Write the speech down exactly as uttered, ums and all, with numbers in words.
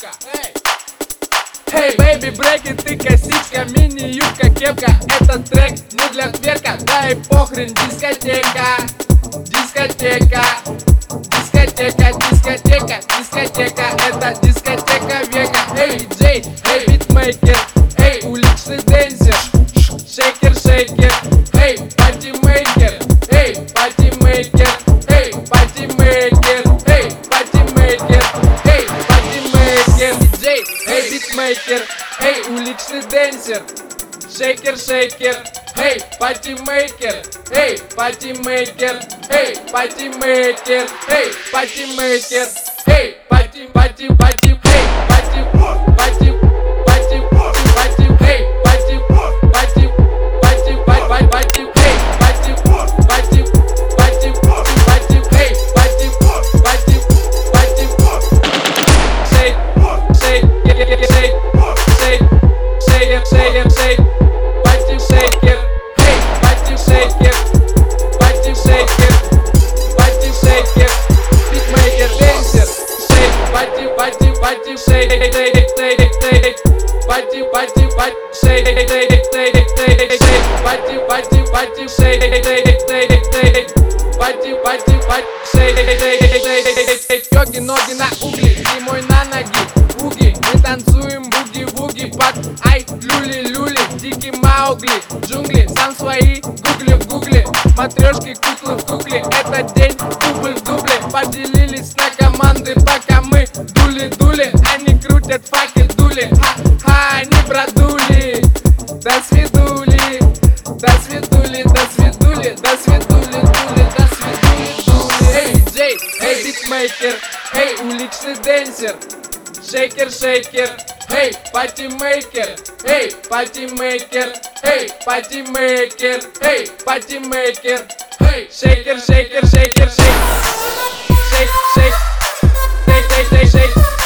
Эй, бэйби, брейки, ты косичка, мини-юбка, кепка. Этот трек не для тверка, да и похрен, дискотека. Дискотека, дискотека, дискотека, дискотека. Это дискотека века. Эй, диджей, эй, битмейкер, эй, уличный дэнсер, шейкер, шейкер, эй, патимейкер, эй, патимейкер, эй, патимейкер, эй, патимейкер, эй, патимейкер, диджей, эй, битмейкер, эй, уличный дэнсер, шейкер, шейкер, эй, патимейкер, эй, патимейкер, эй, патимейкер, эй, патимейкер, эй, пати, пати, пати, эй, пати, пати, пати, пати, эй, пати, пати, пати, пати, пати, эй, пати, пати, пати, пати, эй, пати, пати, пати, шейк, шейк, шейк, шейк, шейк, шейк, шейк, пати, шейкер, эй, пати, шейкер, пати, шейкер, пати, шейкер, битмейкер, дэнсер, шейк, пати, пати, пати, шейк, шейк, шейк, шейк, пати, пати, пати, шейк, шейк, шейк, шейк, пати, пати, пати, шейк, шейк, шейк, пати, пати, пати, шейк, шейк, шейк, йоги, ноги на угли, зимой на ноги, буги, мы танцуем буги-буги под ай, люли-люли, дикий Маугли, джунгли, сам свои гугли в гугле, матрешки, куклы в кукле, этот день дубль в дубле, поделились на команды, пока мы дули-дули, они крутят факел, дули, ха-ха, они продули, до свидули, до свидули, до свидули, до свидули, дули, до свидули, дули, эй, диджей, эй, битмейкер, эй, уличный дэнсер, шейкер, шейкер, эй, патимейкер, эй, патимейкер, эй, патимейкер, эй, патимейкер, эй, шейкер, шейкер, шейкер, шейк, шейк, шейк, шейк, шейк, шейк, шейк.